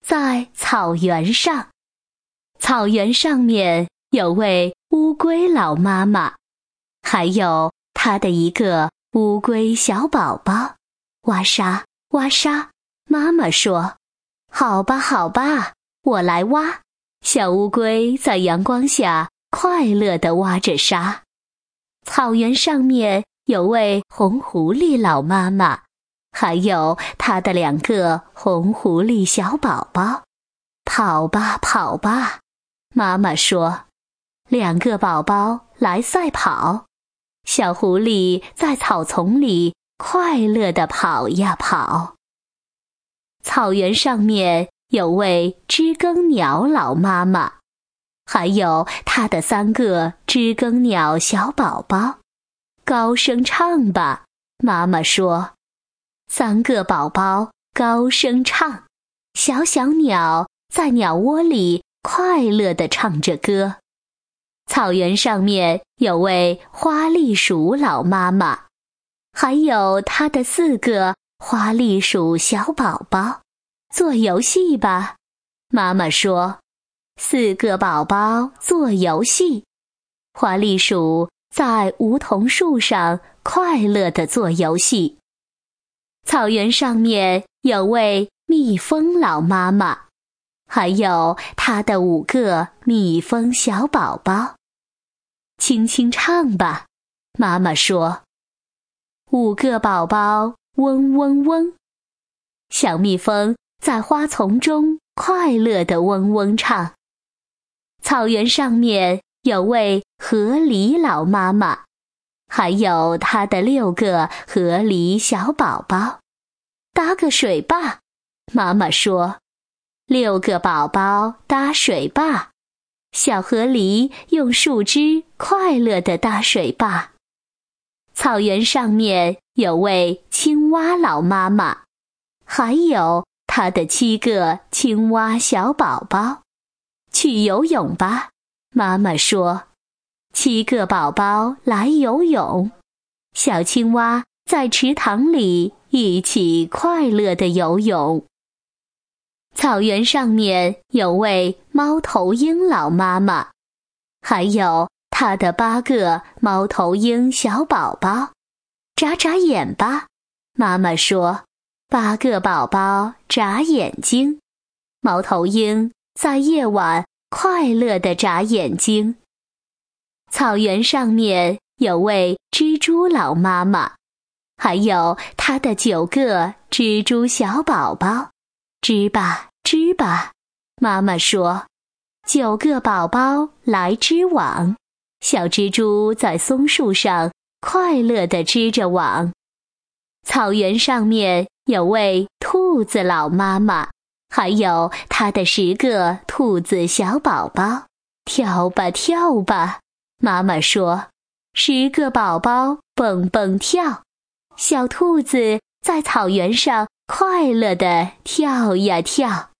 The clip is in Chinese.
在草原上。草原上面有位乌龟老妈妈，还有她的一个乌龟小宝宝。哇沙哇沙，妈妈说：好吧好吧，我来挖。小乌龟在阳光下快乐地挖着沙。草原上面有位红狐狸老妈妈，还有她的2个红狐狸小宝宝。跑吧跑吧，妈妈说：2个宝宝来赛跑。小狐狸在草丛里快乐地跑呀跑。草原上面有位知更鸟老妈妈，还有她的3个知更鸟小宝宝。高声唱吧，妈妈说。3个宝宝高声唱，小小鸟在鸟窝里快乐地唱着歌。草原上面有位花栗鼠老妈妈，还有她的4个花栗鼠小宝宝。做游戏吧，妈妈说。4个宝宝做游戏。花栗鼠在梧桐树上快乐地做游戏。草原上面有位蜜蜂老妈妈，还有她的5个蜜蜂小宝宝。轻轻唱吧，妈妈说。5个宝宝嗡嗡嗡。小蜜蜂在花丛中快乐地嗡嗡唱。草原上面有位河狸老妈妈，还有她的6个河狸小宝宝。搭个水坝，妈妈说。6个宝宝搭水坝。小河狸用树枝快乐地搭水坝。草原上面有位青蛙老妈妈，还有她的7个青蛙小宝宝。去游泳吧，妈妈说。7个宝宝来游泳。小青蛙在池塘里一起快乐地游泳。草原上面有位猫头鹰老妈妈，还有她的8个猫头鹰小宝宝。眨眨眼吧，妈妈说。8个宝宝眨眼睛。猫头鹰在夜晚快乐地眨眼睛。草原上面有位蜘蛛老妈妈，还有她的9个蜘蛛小宝宝。织吧织吧，妈妈说。9个宝宝来织网。小蜘蛛在松树上快乐地织着网。草原上面有位兔子老妈妈，还有她的10个兔子小宝宝。跳吧跳吧，妈妈说。10个宝宝蹦蹦跳。小兔子在草原上快乐地跳呀跳。